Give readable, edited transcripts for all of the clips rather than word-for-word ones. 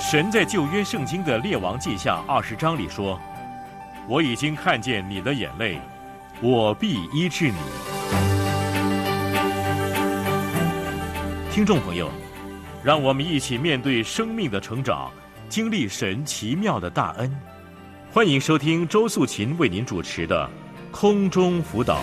神在旧约圣经的列王记下20章里说，我已经看见你的眼泪，我必医治你。听众朋友，让我们一起面对生命的成长，经历神奇妙的大恩。欢迎收听周素琴为您主持的空中辅导。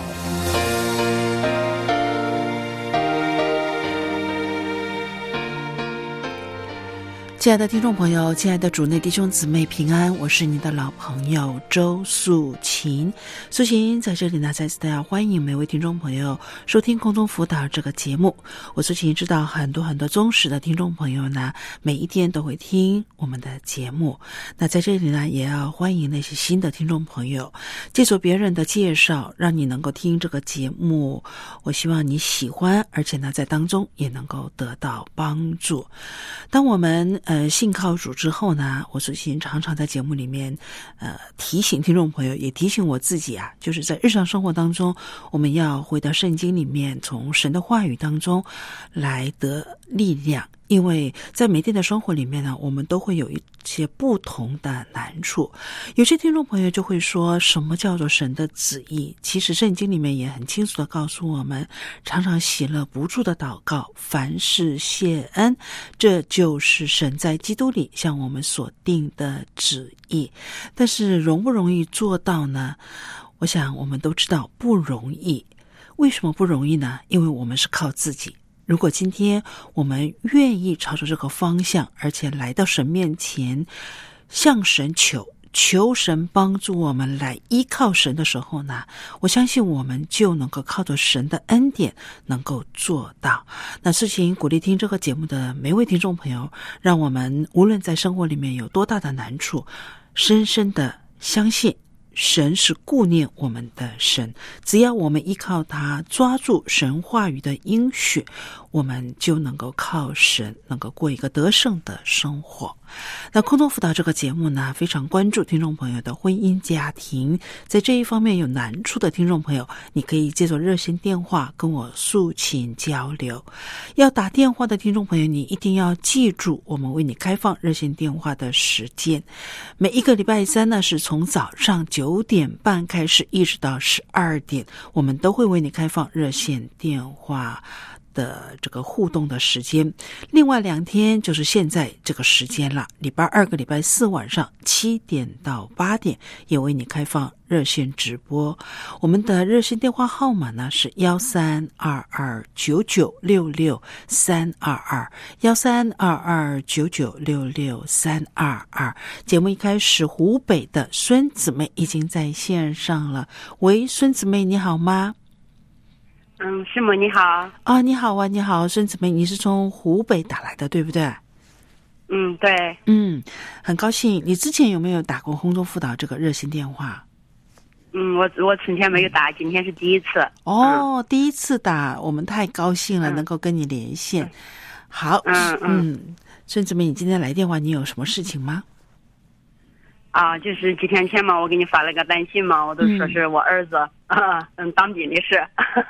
亲爱的听众朋友，亲爱的主内弟兄姊妹平安，我是你的老朋友周素琴。素琴在这里呢，再次的要欢迎每位听众朋友收听空中辅导这个节目。我素琴知道很多忠实的听众朋友呢，每一天都会听我们的节目。那在这里呢，也要欢迎那些新的听众朋友，借助别人的介绍，让你能够听这个节目。我希望你喜欢，而且呢，在当中也能够得到帮助。当我们信靠主之后呢，我最近常常在节目里面提醒听众朋友，也提醒我自己啊，就是在日常生活当中，我们要回到圣经里面，从神的话语当中来得力量。因为在每天的生活里面呢，我们都会有一些不同的难处。有些听众朋友就会说，什么叫做神的旨意？其实圣经里面也很清楚的告诉我们，常常喜乐不住的祷告，凡事谢恩，这就是神在基督里向我们所定的旨意。但是容不容易做到呢？我想我们都知道不容易。为什么不容易呢？因为我们是靠自己。如果今天我们愿意朝着这个方向，而且来到神面前，向神求神帮助我们，来依靠神的时候呢，我相信我们就能够靠着神的恩典能够做到。那事情鼓励听这个节目的每位听众朋友，让我们无论在生活里面有多大的难处，深深的相信神是顾念我们的神，只要我们依靠他，抓住神话语的应许，我们就能够靠神能够过一个得胜的生活。那空中辅导这个节目呢，非常关注听众朋友的婚姻家庭，在这一方面有难处的听众朋友，你可以借助热线电话跟我诉请交流。要打电话的听众朋友，你一定要记住我们为你开放热线电话的时间，每一个礼拜三呢，是从早上9点半开始一直到12点，我们都会为你开放热线电话的这个互动的时间。另外2天就是现在这个时间了，礼拜2跟礼拜4晚上7点到8点也为你开放热线直播。我们的热线电话号码呢是1322996322，1322996632。节目一开始，湖北的孙姊妹已经在线上了。喂，孙姊妹你好吗？ 师母你好。 啊，你好啊，你好，孙姊妹，你是从湖北打来的，对不对？ 对。 很高兴。你之前有没有打过空中辅导这个热线电话？ 我从前没有打，今天是第一次。 第一次打，我们太高兴了，能够跟你连线。好，孙姊妹，你今天来电话，你有什么事情吗？ 就是几天前嘛，我给你发了个短信嘛，我都说是我儿子当兵的事。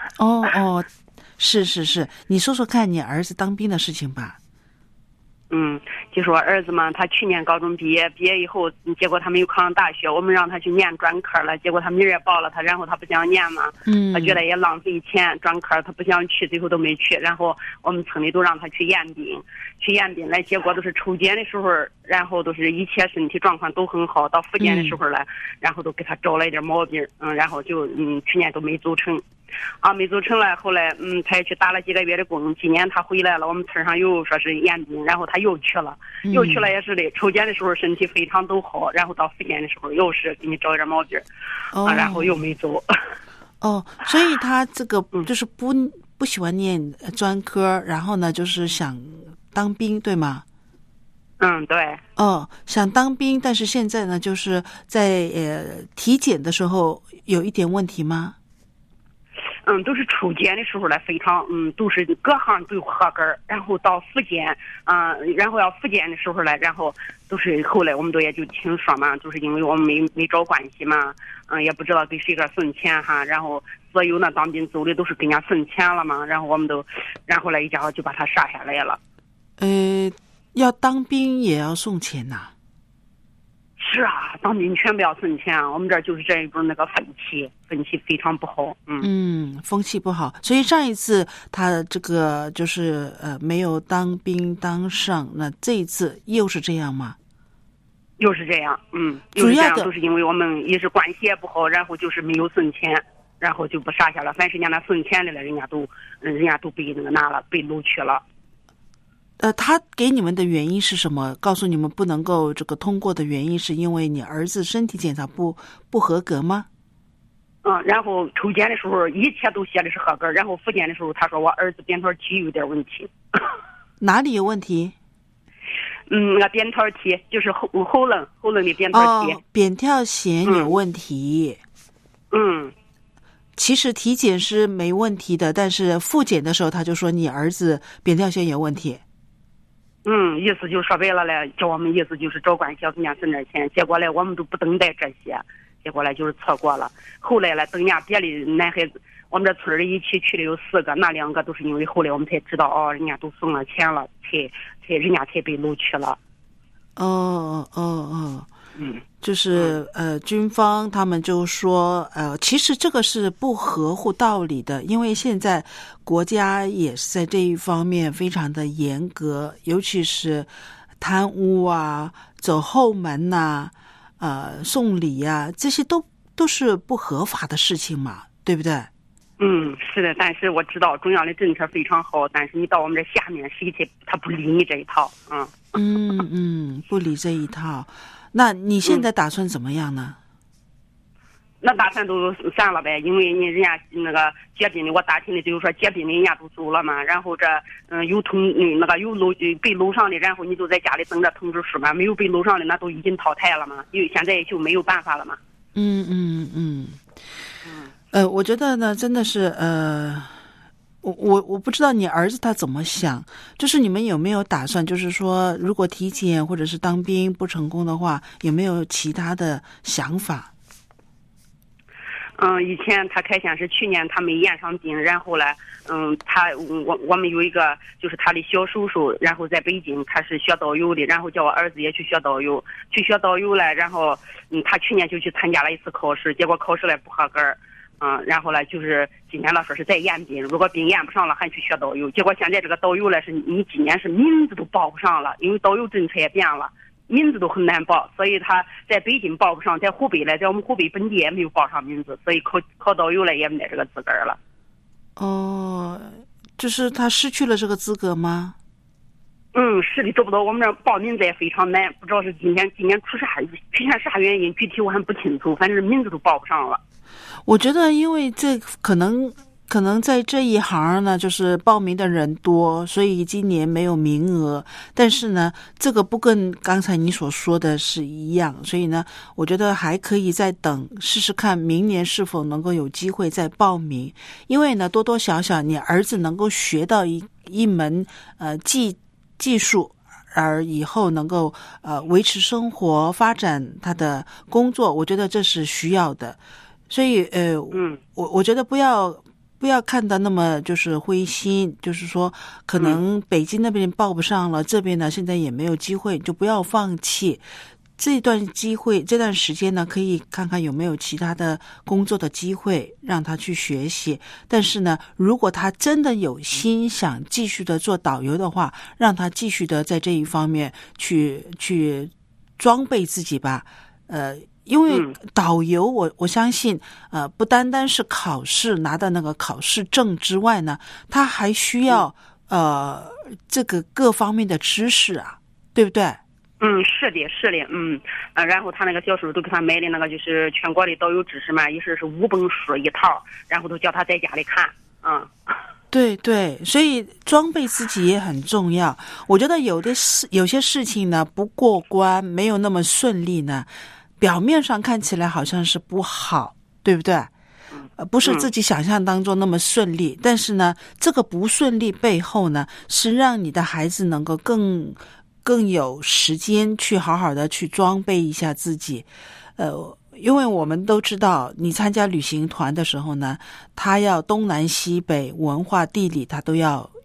是，你说说看你儿子当兵的事情吧。 就是我儿子嘛，他去年高中毕业以后，结果他没有考上大学，我们让他去念专科了，结果他名儿也报了他，然后他不想念嘛，他觉得也浪费钱，专科他不想去，最后都没去，然后我们村里都让他去验兵来，结果都是抽检的时候，然后都是一切身体状况都很好，到复检的时候来，然后都给他找了一点毛病，然后就去年都没走成。没走成了，后来他也去打了几个月的工，今年他回来了，我们村上又说是验兵，然后他又去了也是的，抽检的时候身体非常都好，然后到复检的时候又是给你找一点毛病，然后又没走。 所以他这个就是不喜欢念专科，然后呢就是想当兵，对吗？ 对。 想当兵，但是现在呢就是在体检的时候有一点问题吗？ 都是抽检的时候呢，非常都是各行都合格，然后到复检，然后要复检的时候呢，然后都是后来我们都也就听说嘛，就是因为我们没找关系嘛，也不知道给谁个送钱哈，然后所有那当兵走的都是给人家送钱了嘛，然后我们都，然后来一家伙就把他杀下来了。 要当兵也要送钱呐？ 是啊，当兵全部要送钱，我们这儿就是这一种那个风气非常不好。 风气不好，所以上一次他这个就是没有当兵当上，那这一次又是这样吗？ 又是这样，主要的都是因为我们也是关系也不好，然后就是没有送钱，然后就不杀下了。凡是人家那送钱的了，人家都被那个拿了，被录取了。 他给你们的原因是什么？告诉你们不能够这个通过的原因，是因为你儿子身体检查不合格吗？ 然后抽检的时候一切都写的是合格，然后复检的时候他说我儿子扁桃体有点问题。 哪里有问题？ 那个扁桃体就是喉咙的扁桃体。 扁桃腺有问题。其实体检是没问题的，但是复检的时候他就说你儿子扁桃腺有问题。 意思就说白了嘞，叫我们意思就是找关系要给人家挣点钱，结果嘞我们都不等待这些，结果嘞就是错过了。后来嘞等人家别的男孩子，我们这村里一起去的有4个，那2个都是因为后来我们才知道人家都送了钱了，人家才被录取了。 就是军方他们就说其实这个是不合乎道理的，因为现在国家也是在这一方面非常的严格，尤其是贪污啊、走后门呐、送礼啊，这些都是不合法的事情嘛，对不对？ 是的，但是我知道中央的政策非常好，但是你到我们这下面谁他不理你这一套。 不理这一套。那你现在打算怎么样呢？ 那打算都散了呗，因为人家那个结冰的，我打听的就是说结冰的人家都走了嘛，然后这有被楼上的，然后你就在家里等着通知书嘛，没有被楼上的那都已经淘汰了嘛，因为现在就没有办法了嘛。 我觉得呢，真的是我不知道你儿子他怎么想，就是你们有没有打算，就是说如果体检或者是当兵不成功的话，有没有其他的想法？ 以前他开先是去年他没验上病，然后呢，我们有一个就是他的小叔叔，然后在北京他是学导游的，然后叫我儿子也去学导游，了，然后他去年就去参加了一次考试，结果考试了不合格。然后呢，就是今天他说是再验兵，如果兵验不上了，还去学导游。结果现在这个导游呢，是你今年是名字都报不上了，因为导游政策也变了，名字都很难报，所以他在北京报不上，在湖北呢，在我们湖北本地也没有报上名字，所以考导游了也没得这个资格了。 就是他失去了这个资格吗？ 是的，找不到，我们这报名字也非常难，不知道是今年出现啥原因，具体我还不清楚，反正名字都报不上了。 我觉得因为这可能在这一行呢，就是报名的人多，所以今年没有名额。但是呢，这个不跟刚才你所说的是一样，所以呢，我觉得还可以再等试试看，明年是否能够有机会再报名。因为呢，多多少少你儿子能够学到一门技术，而以后能够维持生活、发展他的工作，我觉得这是需要的。所以我觉得不要看得那么就是灰心，就是说可能北京那边报不上了，这边呢现在也没有机会，就不要放弃。这段时间呢，可以看看有没有其他的工作的机会让他去学习。但是呢，如果他真的有心想继续的做导游的话，让他继续的在这一方面去装备自己吧。因为导游我相信不单单是考试拿到那个考试证之外呢，他还需要这个各方面的知识啊，对不对？ 是的，然后他那个教授都给他买的那个就是全国的导游知识嘛，也是5本书一套，然后都叫他在家里看。 对，所以装备自己也很重要。我觉得有些事情呢不过关，没有那么顺利呢，表面上看起来好像是不好，对不对？不是自己想象当中那么顺利，但是呢，这个不顺利背后呢，是让你的孩子能够更有时间去好好的去装备一下自己。因为我们都知道，你参加旅行团的时候呢，他要东南西北文化地理他都要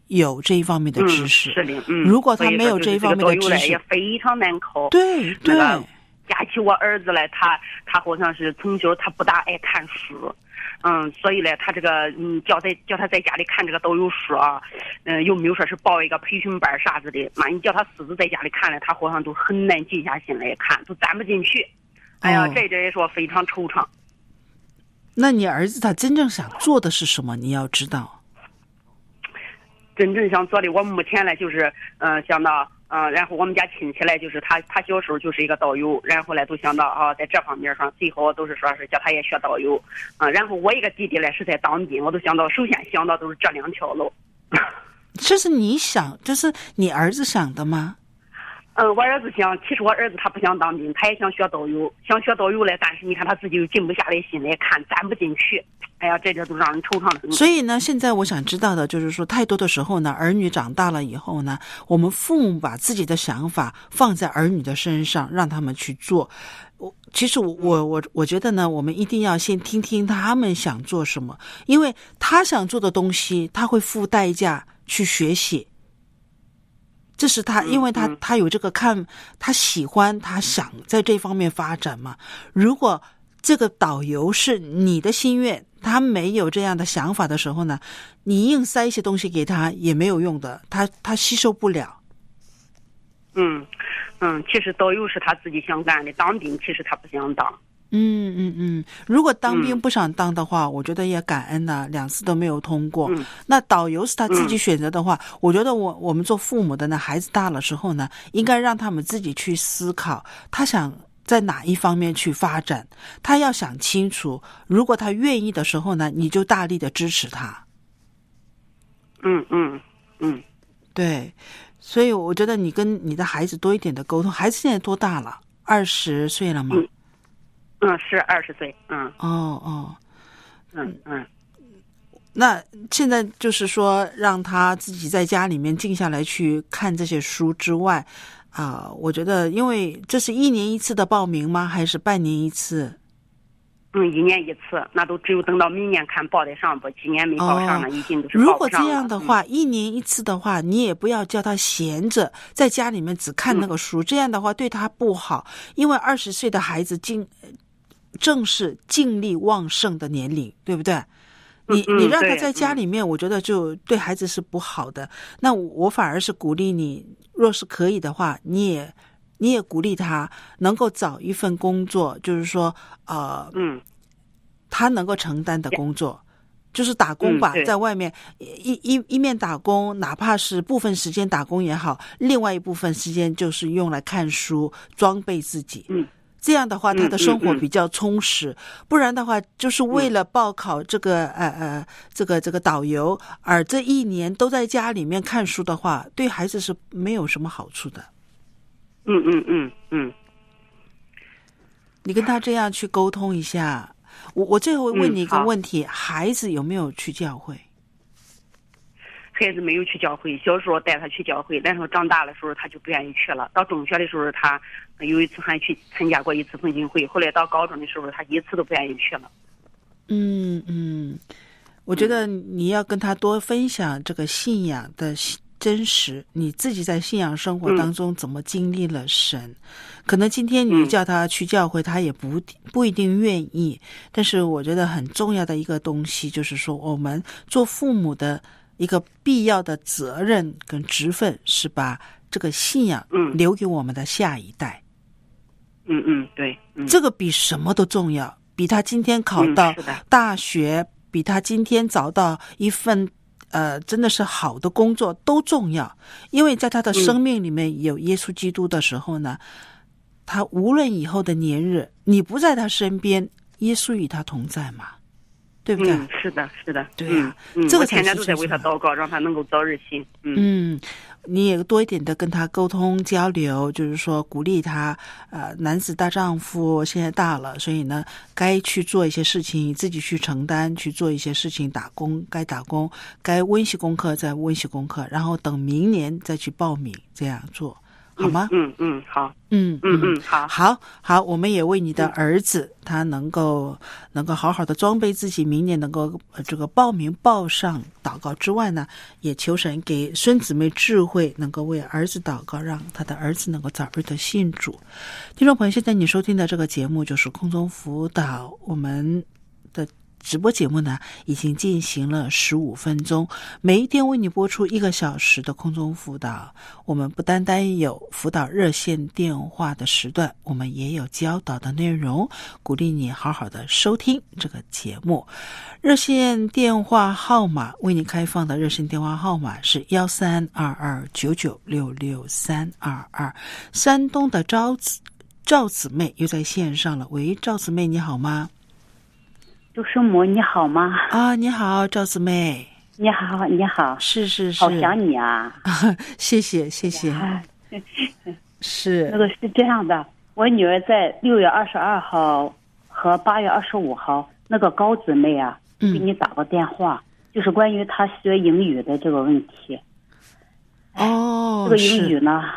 有这一方面的知识。 是的， 如果他没有这一方面的知识， 也非常难考。 对对。 加起我儿子来，他好像是从小他不大爱看书。所以呢，他这个叫他在家里看这个都有书啊，又没有说是报一个培训班啥子的，你叫他私自在家里看了，他好像都很难静下心来看，都钻不进去。哎呀，这也说非常惆怅。 那你儿子他真正想做的是什么？你要知道， 真正想做的，我目前呢就是想到。然后我们家亲戚来，就是他小时候就是一个导游，然后呢都想到在这方面上最好都是说是叫他也学导游。然后我一个弟弟呢是在当兵，我都想到首先想到都是这2条路。 这是你想，这是你儿子想的吗？ 我儿子想，其实我儿子他不想当兵，他也想学导游，嘞，但是你看他自己又静不下来心来看，钻不进去。哎呀，这都让人惆怅的。 所以呢，现在我想知道的就是说，太多的时候呢，儿女长大了以后呢，我们父母把自己的想法放在儿女的身上，让他们去做。其实我觉得呢，我们一定要先听听他们想做什么，因为他想做的东西，他会付代价去学习。这是他，因为他有这个他喜欢，他想在这方面发展嘛。如果这个导游是你的心愿，他没有这样的想法的时候呢，你硬塞一些东西给他也没有用的，他吸收不了。 其实导游是他自己想干的，当兵其实他不想当。 如果当兵不想当的话，我觉得也感恩呢，2次都没有通过。那导游是他自己选择的话，我觉得我们做父母的呢，孩子大了之后呢，应该让他们自己去思考，他想在哪一方面去发展，他要想清楚。如果他愿意的时候呢，你就大力的支持他。对，所以我觉得你跟你的孩子多一点的沟通。孩子现在多大了？20岁了吗？ 是20岁。 那现在就是说，让他自己在家里面静下来去看这些书之外，我觉得，因为这是1年1次的报名吗？还是半年1次 ？1年1次，那都只有等到明年看报得上不？今年没报上了，已经都是报不上了。 如果这样的话，1年1次的话，你也不要叫他闲着在家里面只看那个书，这样的话对他不好。因为20岁的孩子正是精力旺盛的年龄，对不对？你让他在家里面，我觉得就对孩子是不好的。那我反而是鼓励你，若是可以的话，你也鼓励他能够找一份工作，就是说他能够承担的工作，就是打工吧，在外面一面打工，哪怕是部分时间打工也好，另外一部分时间就是用来看书，装备自己。这样的话，他的生活比较充实。不然的话，就是为了报考这个这个导游，而这1年都在家里面看书的话，对孩子是没有什么好处的。你跟他这样去沟通一下。我最后问你一个问题：孩子有没有去教会？ 孩子没有去教会，小时候带他去教会，但是长大的时候他就不愿意去了。到中学的时候，他有一次还去参加过一次奉经会，后来到高中的时候，他1次都不愿意去了。 我觉得你要跟他多分享这个信仰的真实，你自己在信仰生活当中怎么经历了神。可能今天你叫他去教会，他也不一定愿意，但是我觉得很重要的一个东西就是说，我们做父母的一个必要的责任跟职分是把这个信仰留给我们的下一代。 对， 这个比什么都重要，比他今天考到大学，比他今天找到一份真的是好的工作都重要。因为在他的生命里面有耶稣基督的时候呢，他无论以后的年日，你不在他身边，耶稣与他同在嘛，对不对？ 是的， 对呀，这个才是我天天都在为他祷告，让他能够早日信。 你也多一点的跟他沟通交流，就是说鼓励他，男子大丈夫现在大了，所以呢，该去做一些事情，自己去承担，去做一些事情，打工该打工，该温习功课再温习功课，然后等明年再去报名，这样做。 好吗？ 好。 好，我们也为你的儿子，他能够好好的装备自己，明年能够这个报名报上祷告之外呢，也求神给孙姊妹智慧，能够为儿子祷告，让他的儿子能够早日的信主。听众朋友，现在你收听的这个节目就是空中辅导，我们的直播节目呢已经进行了15分钟，每一天为你播出1个小时的空中辅导。我们不单单有辅导热线电话的时段，我们也有教导的内容，鼓励你好好的收听这个节目。热线电话号码为你开放的热线电话号码是132299662322。山东的赵姊妹又在线上了，喂，赵姊妹你好吗？ 周师母你好吗？ 啊，你好，赵姊妹。 你好，你好。 是， 好想你啊！ 谢谢。是那个是这样的，我女儿在6月22号和8月25号，那个高姊妹啊，给你打个电话，就是关于她学英语的这个问题。 哦， 这个英语呢，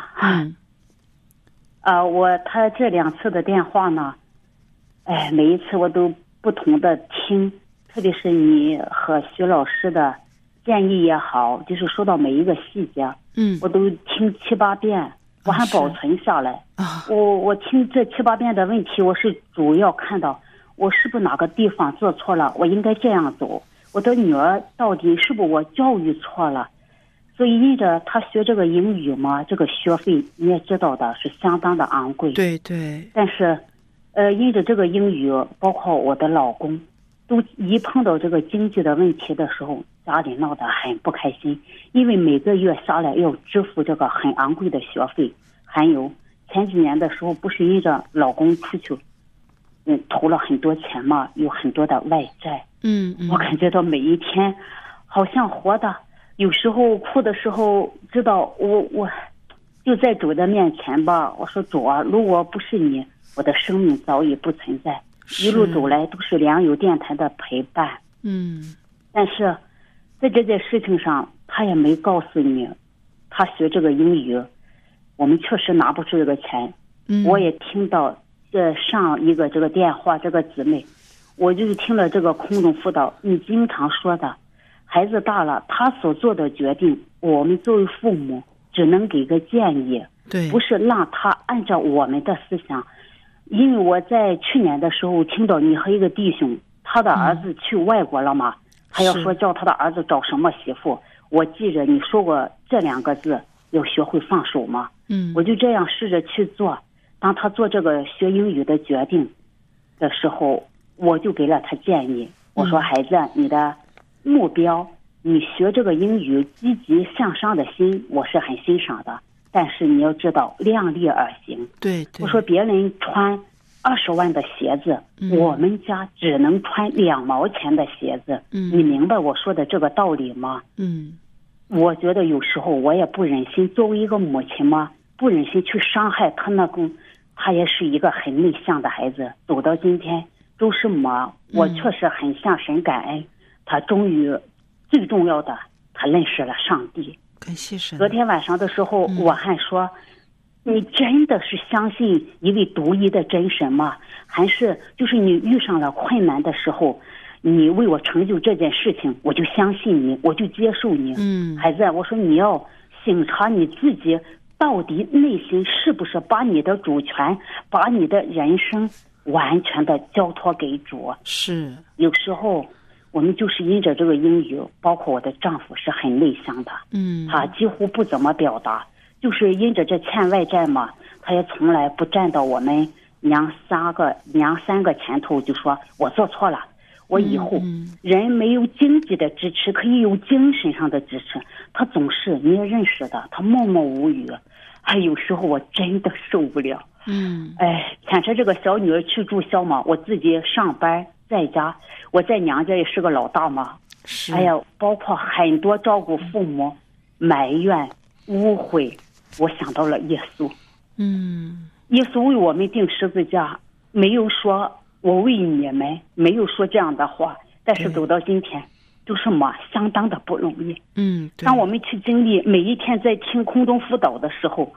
她这2次的电话呢，每一次我都不同的听，特别是你和徐老师的建议也好，就是说到每一个细节，我都听7、8遍，我还保存下来。我听这7、8遍的问题，我是主要看到我是不是哪个地方做错了，我应该这样走。我的女儿到底是不是我教育错了？所以因着她学这个英语嘛，这个学费你也知道的是相当的昂贵。 对。 但是因着这个英语，包括我的老公，都一碰到这个经济的问题的时候，家里闹得很不开心，因为每个月下来要支付这个很昂贵的学费，还有前几年的时候，不是因着老公出去，投了很多钱嘛，有很多的外债。我感觉到每一天好像活的，有时候哭的时候，知道我就在主的面前吧，我说主啊，如果不是你，我的生命早已不存在。一路走来都是良友电台的陪伴。但是在这件事情上，他也没告诉你，他学这个英语，我们确实拿不出这个钱。我也听到上一个这个电话，这个姊妹，我就是听了这个空中辅导，你经常说的，孩子大了，他所做的决定，我们作为父母只能给个建议， 对， 不是让他按照我们的思想。因为我在去年的时候听到你和一个弟兄，他的儿子去外国了嘛，还要说叫他的儿子找什么媳妇，我记着你说过这2个字，要学会放手嘛。我就这样试着去做。当他做这个学英语的决定的时候，我就给了他建议，我说孩子，你的目标，你学这个英语积极向上的心，我是很欣赏的，但是你要知道量力而行。 对。 我说别人穿20万的鞋子，我们家只能穿2毛钱的鞋子。你明白我说的这个道理吗？我觉得有时候我也不忍心，作为一个母亲嘛，不忍心去伤害他他也是一个很内向的孩子，走到今天周师母，我确实很向神感恩，他终于最重要的，他认识了上帝。 感谢神。 昨天晚上的时候，我还说，你真的是相信一位独一的真神吗？还是就是你遇上了困难的时候，你为我成就这件事情，我就相信你，我就接受你。孩子，我说你要省察你自己到底内心是不是把你的主权，把你的人生完全的交托给主。 是有时候我们就是因着这个英语，包括我的丈夫是很内向的，他几乎不怎么表达，就是因着这欠外债嘛，他也从来不站到我们娘三个前头，就说我做错了，我以后人没有经济的支持，可以有精神上的支持，他总是你也认识的，他默默无语。有时候我真的受不了。牵扯这个小女儿去住校嘛，我自己上班在家，我在娘家也是个老大嘛。包括很多照顾父母埋怨误会，我想到了耶稣。耶稣为我们钉十字架，没有说我为你们，没有说这样的话，但是走到今天都是相当的不容易。当我们去经历每一天在听空中辅导的时候，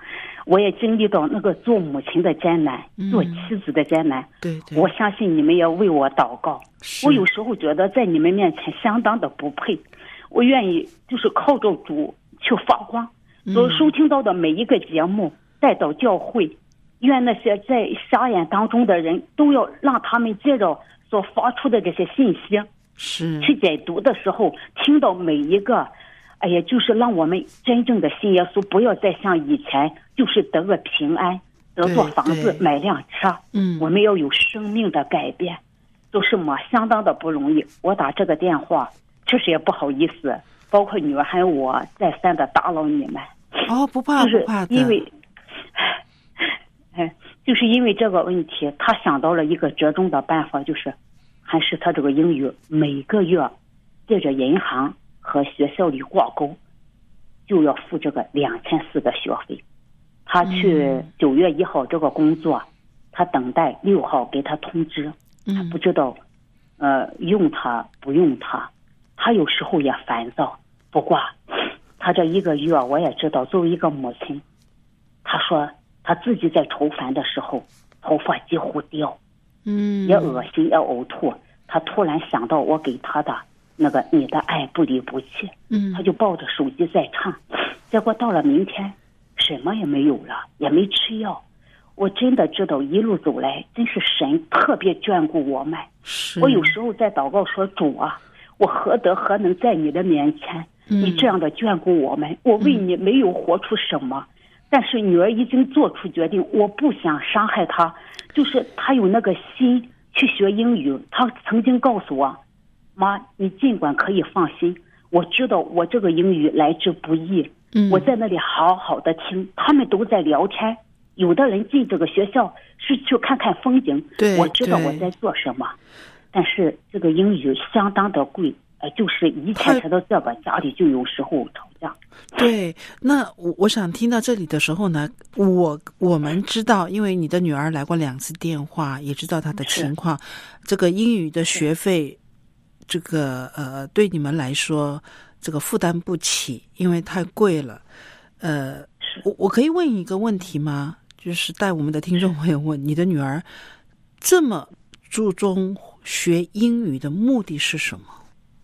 我也经历到那个做母亲的艰难，做妻子的艰难。 对， 我相信你们也为我祷告。我有时候觉得在你们面前相当的不配，我愿意就是靠着主去发光。所收听到的每一个节目带到教会，愿那些在瞎眼当中的人都要让他们接着所发出的这些信息是去解读的时候，听到每一个，哎呀，就是让我们真正的信耶稣，不要再像以前就是得个平安，得座房子，买辆车。我们要有生命的改变，都是相当的不容易。我打这个电话确实也不好意思，包括女儿还有我再三的打扰你们。 不怕不怕的， 因为就是因为这个问题，他想到了一个折中的办法，就是还是他这个英语每个月借着银行和学校里挂钩，就要付这个2400的学费。他去9月1号这个工作，他等待6号给他通知，他不知道用他不用他，他有时候也烦躁。不过他这1个月我也知道，作为一个母亲，他说他自己在愁烦的时候头发几乎掉，也恶心也呕吐。他突然想到我给他的那个你的爱不离不弃，他就抱着手机在唱。结果到了明天什么也没有了，也没吃药。我真的知道一路走来真是神特别眷顾我们。我有时候在祷告说，主啊，我何德何能在你的面前，你这样的眷顾我们，我为你没有活出什么。但是女儿已经做出决定，我不想伤害她，就是她有那个心去学英语。她曾经告诉我，妈，你尽管可以放心，我知道我这个英语来之不易，我在那里好好的听，他们都在聊天，有的人进这个学校是去看看风景，我知道我在做什么。但是这个英语相当的贵，就是以前才到这个家里就有时候吵架。 对，那我想听到这里的时候呢，我们知道，因为你的女儿来过2次电话，也知道她的情况。这个英语的学费，这个对你们来说，这个负担不起，因为太贵了。我可以问一个问题吗？就是带我们的听众朋友问，你的女儿这么注重学英语的目的是什么？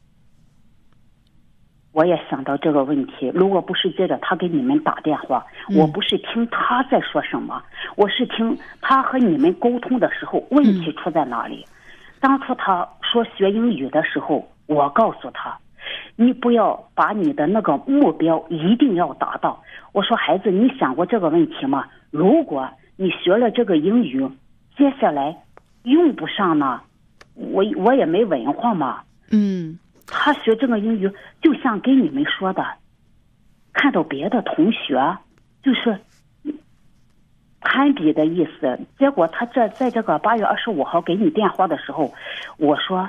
我也想到这个问题，如果不是接着他给你们打电话，我不是听他在说什么，我是听他和你们沟通的时候问题出在哪里。当初他说学英语的时候，我告诉他，你不要把你的那个目标一定要达到。我说，孩子，你想过这个问题吗？如果你学了这个英语，接下来用不上呢，我也没文化嘛。他学这个英语就像跟你们说的，看到别的同学就是攀比的意思。结果他在这个8月25号给你电话的时候，我说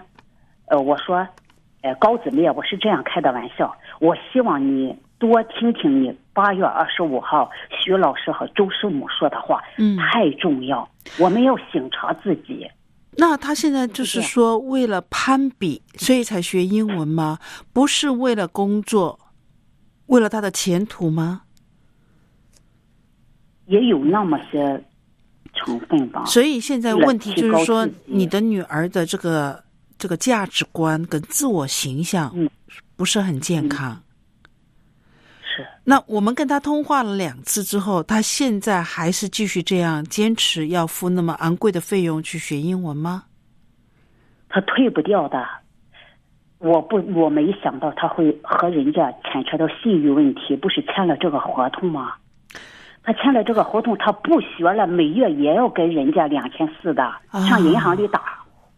高姊妹，我是这样开的玩笑，我希望你多听听你8月25号徐老师和周师母说的话，太重要，我们要省察自己。 那他现在就是说为了攀比所以才学英文吗？不是为了工作，为了他的前途吗？ 也有那么些成分吧。 所以现在问题就是说，你的女儿的这个价值观跟自我形象不是很健康。 是。 那我们跟他通话了2次之后，他现在还是继续这样坚持要付那么昂贵的费用去学英文吗？ 他退不掉的。我没想到他会和人家牵扯到信誉问题，不是签了这个合同吗？他签了这个合同，他不学了，每月也要给人家2400的，上银行里打。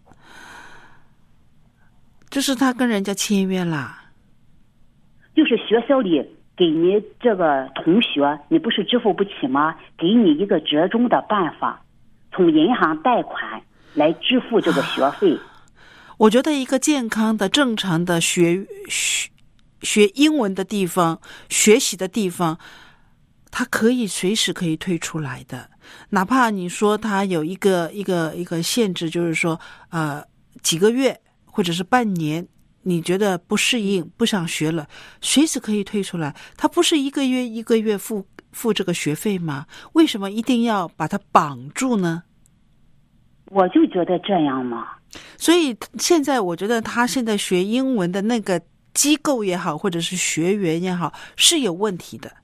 这是他跟人家签约啦。 就是学校里给你这个同学，你不是支付不起吗？给你一个折中的办法，从银行贷款来支付这个学费。 我觉得一个健康的正常的学英文的地方，学习的地方，他可以随时可以退出来的。哪怕你说他有一个限制，就是说几个月或者是半年，你觉得不适应不想学了，随时可以退出来。他不是一个月付付这个学费吗？为什么一定要把他绑住呢？ 我就觉得这样嘛。 所以现在我觉得他现在学英文的那个机构也好，或者是学员也好，是有问题的。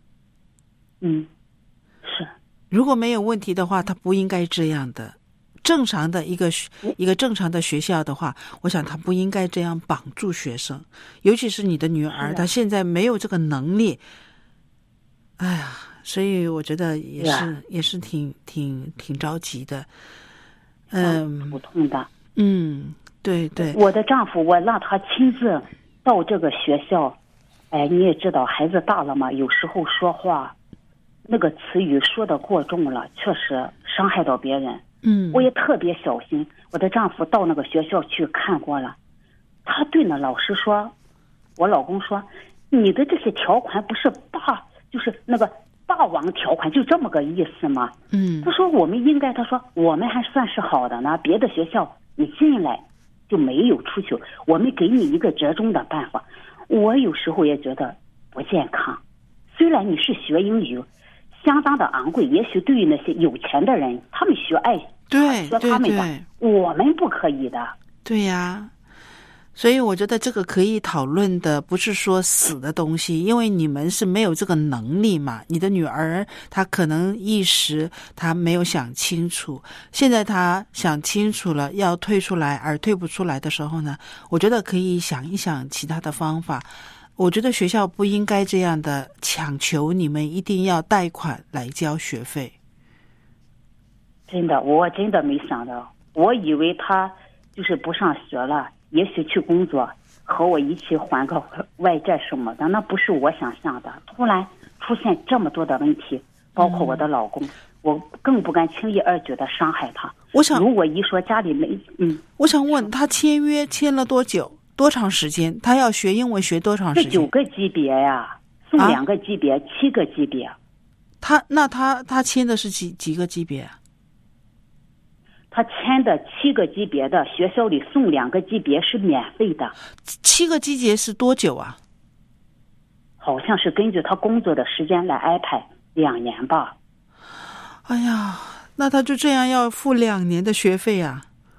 是。 如果没有问题的话，他不应该这样的。正常的一个正常的学校的话，我想他不应该这样绑住学生，尤其是你的女儿，她现在没有这个能力。哎呀，所以我觉得也是挺着急的。 头痛的。 对对。 我的丈夫，我让他亲自到这个学校。你也知道，孩子大了嘛，有时候说话那个词语说的过重了，确实伤害到别人。我也特别小心。我的丈夫到那个学校去看过了，他对那老师说，我老公说，你的这些条款不是就是那个霸王条款，就这么个意思吗？他说我们应该，他说我们还算是好的呢，别的学校你进来就没有出去，我们给你一个折中的办法。我有时候也觉得不健康，虽然你是学英语相当的昂贵，也许对于那些有钱的人，他们学他们的，我们不可以的。 对呀，所以我觉得这个可以讨论的，不是说死的东西，因为你们是没有这个能力嘛。你的女儿她可能一时她没有想清楚，现在她想清楚了，要退出来而退不出来的时候呢，我觉得可以想一想其他的方法。我觉得学校不应该这样的强求你们一定要贷款来交学费。 真的，我真的没想到，我以为他就是不上学了，也许去工作，和我一起还个外债什么的，那不是我想象的。突然出现这么多的问题，包括我的老公，我更不敢轻易二举的伤害他。如果一说家里没， 我想问他签约签了多久？多长时间？他要学英文学多长时间？ 这9个级别呀，送2个级别，7个级别。 他签的是几个级别啊？ 他签的7个级别的，学校里送2个级别是免费的。 7个级别是多久啊？ 好像是根据他工作的时间来安排，2年吧。 哎呀，那他就这样要付2年的学费啊？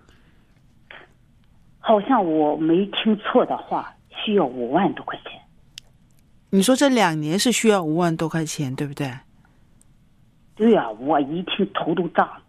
好像我没听错的话，需要5万多块钱。 你说这2年是需要5万多块钱，对不对？ 对啊，我一听头都炸了。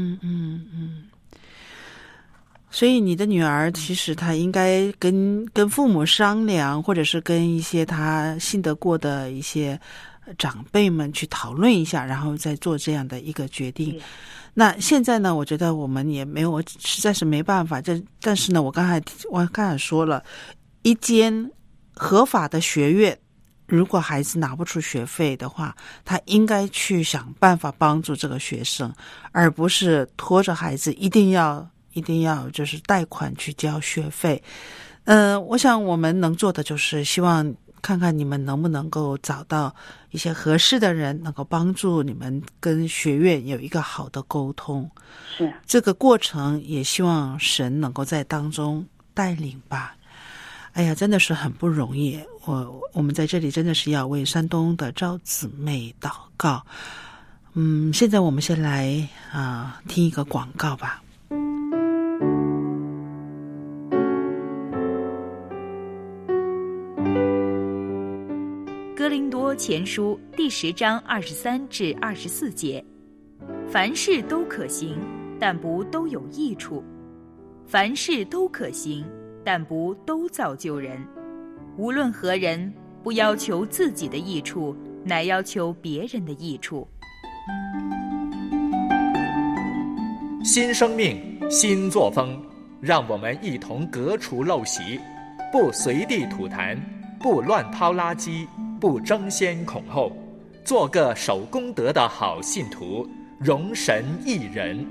所以你的女儿其实她应该跟父母商量，或者是跟一些她信得过的一些长辈们去讨论一下，然后再做这样的一个决定。那现在呢，我觉得我们也没有，实在是没办法。但是呢，我刚才说了，一间合法的学院，如果孩子拿不出学费的话，他应该去想办法帮助这个学生，而不是拖着孩子一定要就是贷款去交学费。我想我们能做的就是希望看看你们能不能够找到一些合适的人，能够帮助你们跟学院有一个好的沟通。 是这个过程，也希望神能够在当中带领吧。哎呀，真的是很不容易。我们在这里真的是要为山东的赵姊妹祷告。现在我们先来听一个广告吧。 哥林多前书第10章23至24节，凡事都可行，但不都有益处；凡事都可行，但不都造就人。无论何人，不要求自己的益处，乃要求别人的益处。 新生命，新作风，让我们一同革除陋习，不随地吐痰，不乱掏垃圾，不争先恐后，做个守公德的好信徒，容神益人。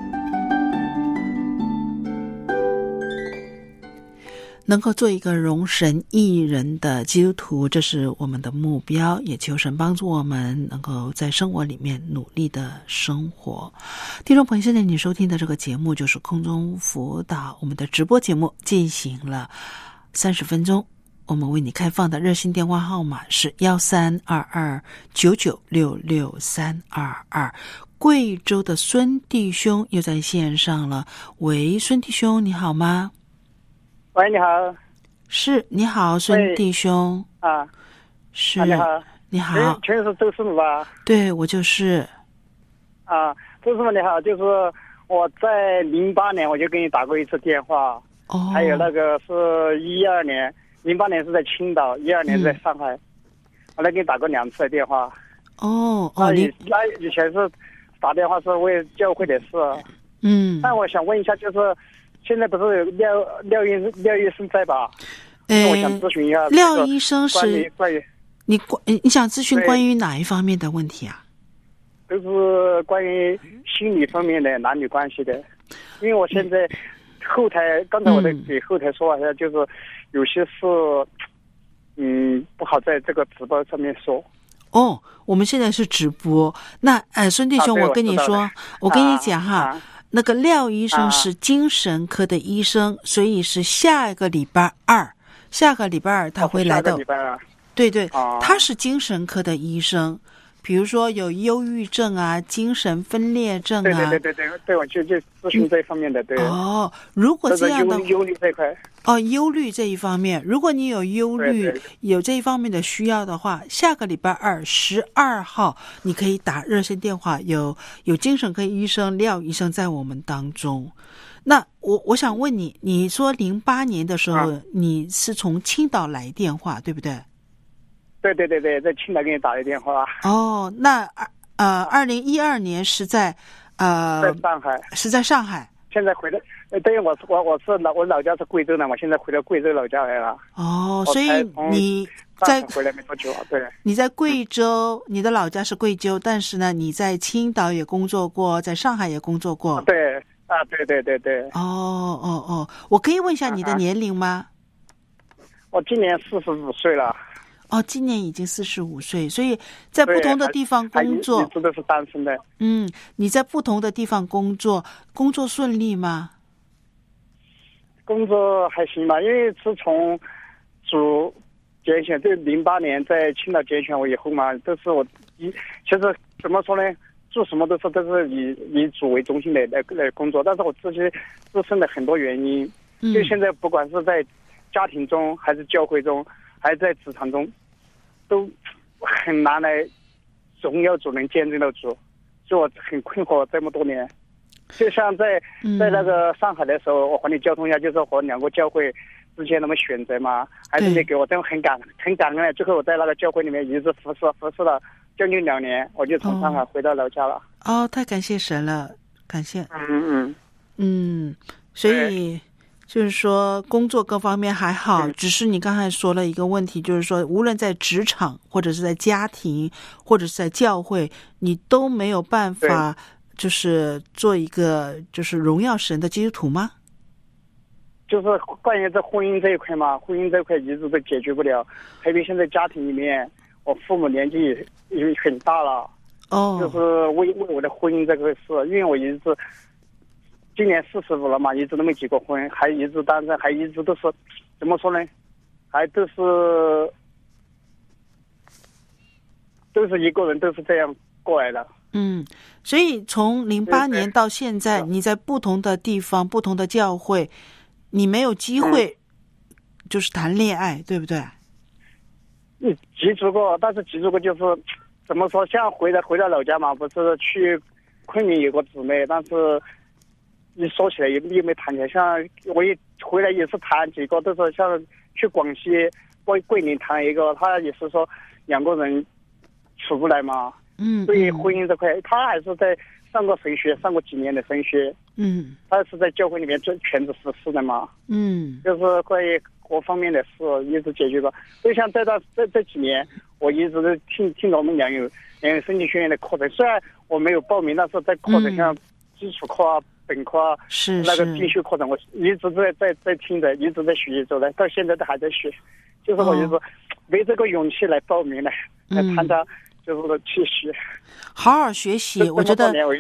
能够做一个容神益人的基督徒，这是我们的目标，也求神帮助我们能够在生活里面努力的生活。听众朋友，现在你收听的这个节目就是空中辅导，我们的直播节目进行了30分钟。 我们为你开放的热线电话号码是132299662322。贵州的孙弟兄又在线上了，喂，孙弟兄你好吗？ 喂，你好。 是，你好，孙弟兄。 啊， 是， 你好， 你好， 全是周师傅吧？ 对，我就是。 啊，周师傅你好，就是我在08年我就给你打过一次电话，还有那个是12年，08年是在青岛，12年在上海，我来给你打过2次的电话。那以前是打电话是为教会的事。但我想问一下，就是现在不是有廖医生在吧？我想咨询一下。 廖医生是关于你想咨询关于哪一方面的问题啊？ 都是关于心理方面的男女关系的，因为我现在刚才我在给后台说一下，就是有些事不好在这个直播上面说。 我们现在是直播。那孙弟兄，我跟你说，我跟你讲哈，那个廖医生是精神科的医生，所以是下个礼拜二他会来到。对，他是精神科的医生。比如说有忧郁症啊，精神分裂症啊。 对，我就咨询这一方面的。对。 如果这样的忧虑这一块。 忧虑这一方面，如果你有忧虑，有这一方面的需要的话，下个礼拜二12号，你可以打热线电话，有精神科医生廖医生在我们当中。那我想问你，你说08年的时候，你是从青岛来电话，对不对？ 对，在青岛给你打的电话。 那2012年是在上海。 是在上海。 现在回来，对，我老家是贵州的，我现在回到贵州老家来了。 所以你在回来没多久。对。 你在贵州，你的老家是贵州，但是呢，你在青岛也工作过，在上海也工作过。 对。对。 我可以问一下你的年龄吗？ 我今年45岁了。 今年已经45岁，所以在不同的地方工作， 一直都是单身的。 你在不同的地方工作顺利吗？ 工作还行吧，因为自从主拣选，对08年在青岛拣选我以后嘛，都是我其实怎么说呢，做什么都是以主为中心的来工作，但是我自身的很多原因，就现在不管是在家庭中还是教会中，还是在职场中，都很难来荣耀主，能见证到主，所以我很困惑这么多年。就像在那个上海的时候，我和你交通一下，就是和两个教会之间那么选择嘛，还是你给我，真的很感恩。最后我在那个教会里面一直服侍了将近2年，我就从上海回到老家了。 太感谢神了，感谢。所以就是说工作各方面还好，只是你刚才说了一个问题，就是说无论在职场或者是在家庭或者是在教会，你都没有办法就是做一个就是荣耀神的基督徒吗？ 就是关于这婚姻这一块嘛，婚姻这一块一直都解决不了，特别现在家庭里面，我父母年纪也很大了，就是为我的婚姻这个事，因为我一直今年45了嘛，一直都没结过婚，还一直单身，还一直都是怎么说呢，还都是一个人，都是这样过来的。 所以从08年到现在，你在不同的地方、不同的教会，你没有机会就是谈恋爱，对不对？ 接触过，但是接触过就是怎么说，像回到老家嘛，不是去昆明有个姊妹，但是一说起来也没谈起来。像我一回来也是谈几个，都是像去广西桂林谈一个，他也是说2个人处不来嘛。对于婚姻这块，他还是在上过神学，上过几年的神学。他是在教会里面做全职服侍的嘛。就是关于各方面的事一直解决了。就像这几年，我一直都听到我们两有升级学院的课程，虽然我没有报名，但是在课程上基础课啊、本科啊，那个进修课程，我一直在听着，一直在学习着的，到现在都还在学。就是我就是没这个勇气来报名来参加。就是去学， 好好学习。我觉得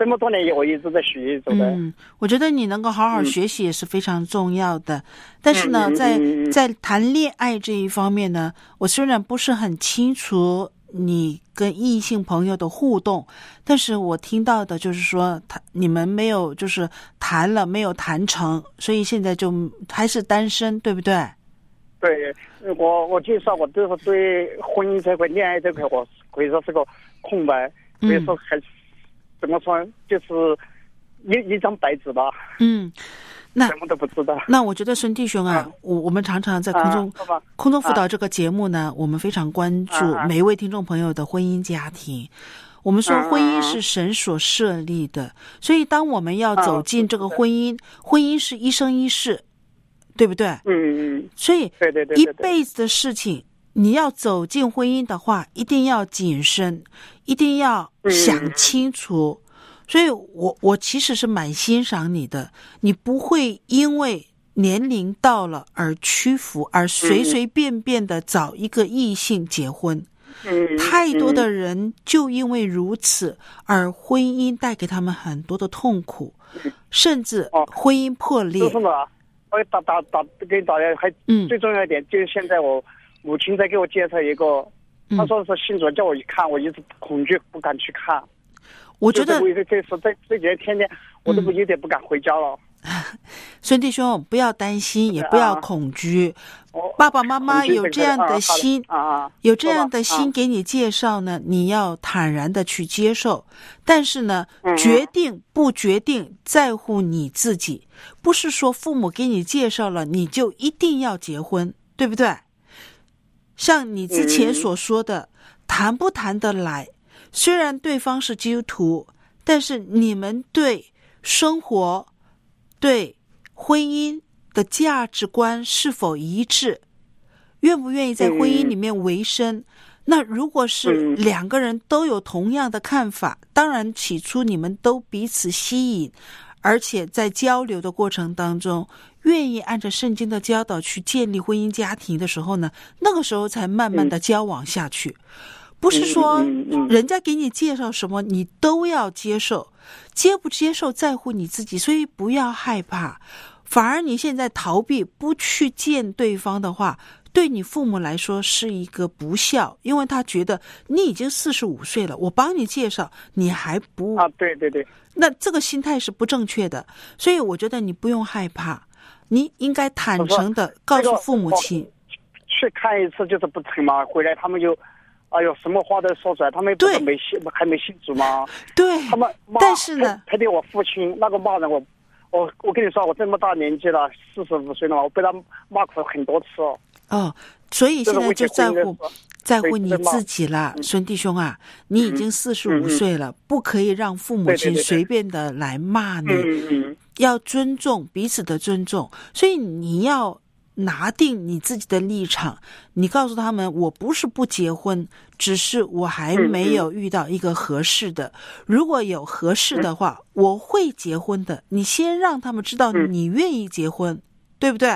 这么多年我一直在学习的。 我觉得你能够好好学习也是非常重要的。但是呢，在谈恋爱这一方面呢，我虽然不是很清楚你跟异性朋友的互动，但是我听到的就是说你们没有就是谈了没有谈成，所以现在就还是单身，对不对？ 对，我介绍我就是对婚姻这块恋爱这块我可以说是个空白，所以说还怎么说就是一张白纸吧。那什么都不知道。 那我觉得孙弟兄啊，我们常常在空中辅导这个节目呢，我们非常关注每一位听众朋友的婚姻家庭。我们说婚姻是神所设立的，所以当我们要走进这个婚姻，婚姻是一生一世，对不对？所以一辈子的事情，你要走进婚姻的话，一定要谨慎，一定要想清楚。所以我其实是蛮欣赏你的，你不会因为年龄到了而屈服，而随随便便的找一个异性结婚。太多的人就因为如此而婚姻带给他们很多的痛苦，甚至婚姻破裂。 就是嘛，我给大家还最重要一点就是现在我母亲在给我介绍一个，她说是信主，叫我一看我一直恐惧不敢去看。 我觉得这几天我都有点不敢回家了。 孙弟兄，不要担心，也不要恐惧。爸爸妈妈有这样的心，有这样的心给你介绍呢，你要坦然的去接受。但是呢，决定不决定在乎你自己，不是说父母给你介绍了你就一定要结婚，对不对？像你之前所说的，谈不谈得来，虽然对方是基督徒，但是你们对生活、对婚姻的价值观是否一致，愿不愿意在婚姻里面维生。那如果是两个人都有同样的看法，当然起初你们都彼此吸引，而且在交流的过程当中愿意按照圣经的教导去建立婚姻家庭的时候呢，那个时候才慢慢的交往下去。不是说人家给你介绍什么你都要接受，接不接受在乎你自己，所以不要害怕。反而你现在逃避不去见对方的话，对你父母来说是一个不孝，因为他觉得你已经45岁了，我帮你介绍你还不对， 那这个心态是不正确的。所以我觉得你不用害怕，你应该坦诚的告诉父母亲。 去看一次就是不成嘛，回来他们就什么话都说出来，他们不是还没信主吗？ 对， 他们但是呢， 特别我父亲那个骂人，我跟你说，我这么大年纪了，45岁了，我被他骂过很多次所以现在就在乎你自己了，孙弟兄啊，你已经45岁了，不可以让父母亲随便的来骂你，要尊重彼此的尊重，所以你要拿定你自己的立场，你告诉他们，我不是不结婚，只是我还没有遇到一个合适的，如果有合适的话，我会结婚的。你先让他们知道你愿意结婚，对不对？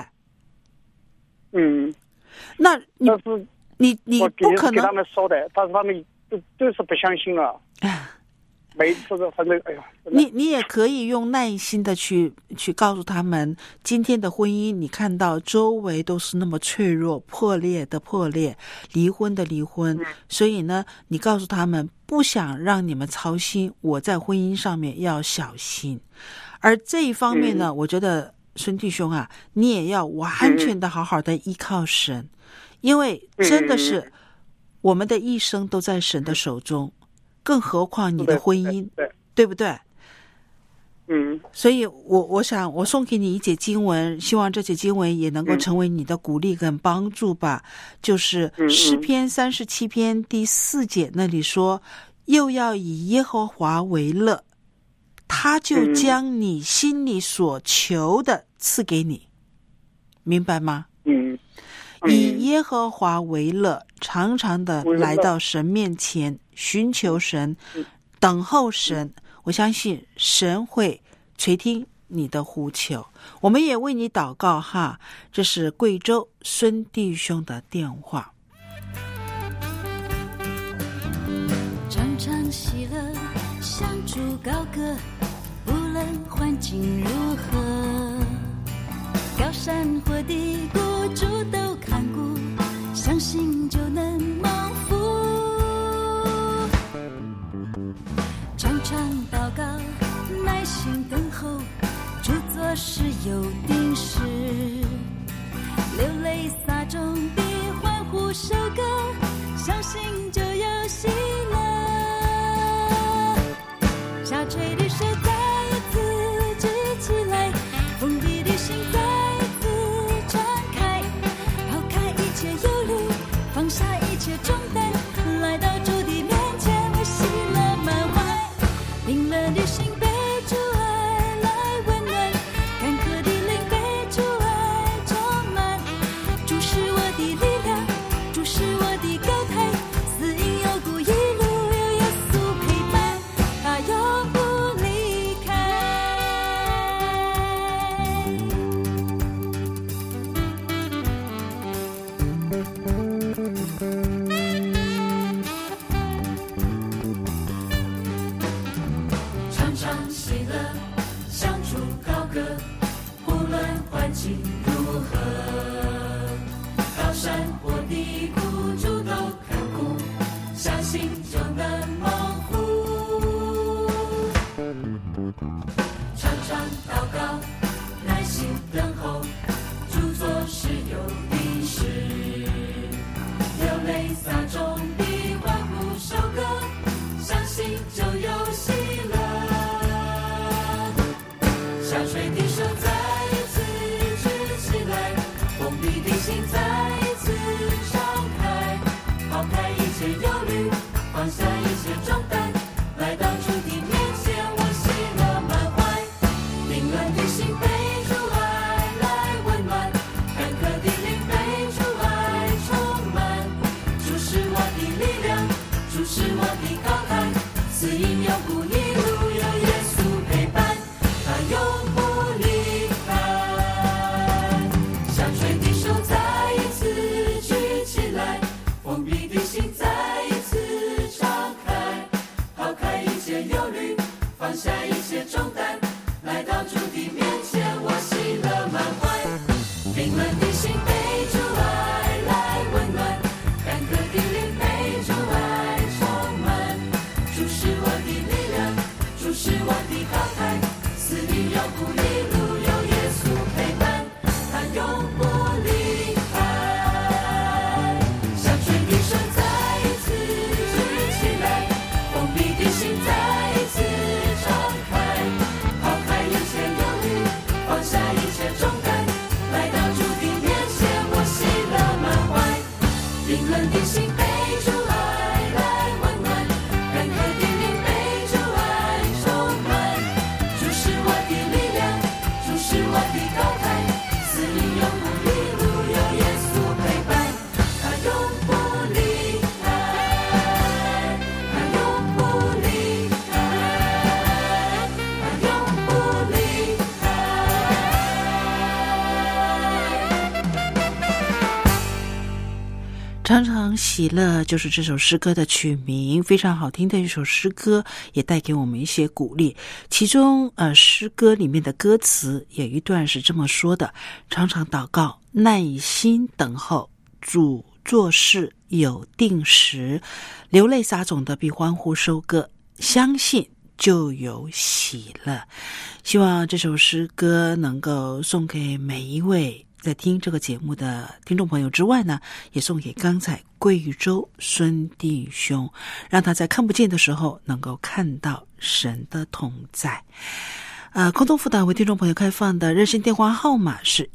那你不可能给他们说的，但是他们就是不相信了。每一次都反正你也可以用耐心的去告诉他们，今天的婚姻你看到周围都是那么脆弱，破裂的破裂，离婚的离婚，所以呢你告诉他们，不想让你们操心，我在婚姻上面要小心。而这一方面呢，我觉得孙弟兄啊，你也要完全的好好的依靠神，因为真的是我们的一生都在神的手中，更何况你的婚姻，对不对？所以我想我送给你一节经文，希望这节经文也能够成为你的鼓励跟帮助吧。就是诗篇37篇第4节那里说，又要以耶和华为乐，他就将你心里所求的赐给你，明白吗？以耶和华为乐，常常的来到神面前，寻求神，等候神，我相信神会垂听你的呼求。我们也为你祷告哈，这是贵州孙弟兄的电话。 常常喜乐相处高歌，无论环境如何，高山或低谷主都看顾，相信就能蒙福。常常祷告，耐心等候，主做事有定时，流泪撒种比欢呼收割，相信就有喜乐。下垂的手再一次举起来，封闭的心再一次敞开，抛开一切忧虑，放下一切重担，来到主的面前，我喜乐满怀。冰冷的心被主爱来温暖，干渴的灵被主爱充满。主是我的力量，主是我的高台，死荫幽谷一路有耶稣陪伴，他永不离开。常常喜乐，相处高歌，无论环境如何，高山或低谷主都看顾，相信就能蒙福。常常祷告，耐心等候，主做事有定时，流泪撒种比欢呼收割，相信就有喜乐。下垂的手再一次举起来，封闭的心再一次敞开，抛开一切忧虑，放下一切重担，来到主的面前，我喜乐满怀。凌乱的心被主爱来温暖，干渴的灵被主爱充满。主是我的力量，主是我的高台，死荫幽谷一路有耶稣陪伴，他永不离开。下垂的手再一次举起来，封闭的心再一次敞开，抛开一切忧虑，放下一切重担，来到主的面前，我喜乐满怀。冰冷的心被主爱来温暖，干渴的灵被主爱充满。主是我的力量，主是我的高台，死荫幽谷一路有耶稣陪伴，他永不离开。下垂的手再一次举起来，封闭的心再一次敞开，抛开一切忧虑，放下一切重担，来到主的面前，我喜乐满怀。冰冷的心被主爱来温暖，干渴的灵被主爱充满。主是我的力量，主是我的高台，死荫幽谷一路有耶稣陪伴，他永不离开，他永不离开，他永不离开。 常常喜乐就是这首诗歌的曲名，非常好听的一首诗歌，也带给我们一些鼓励。其中诗歌里面的歌词有一段是这么说的：常常祷告，耐心等候，主做事有定时，流泪撒种的比欢呼收割，相信就有喜乐。希望这首诗歌能够送给每一位在听这个节目的听众朋友之外呢，也送给刚才贵州孙弟兄，让他在看不见的时候能够看到神的同在。空中辅导为听众朋友开放的热线电话号码是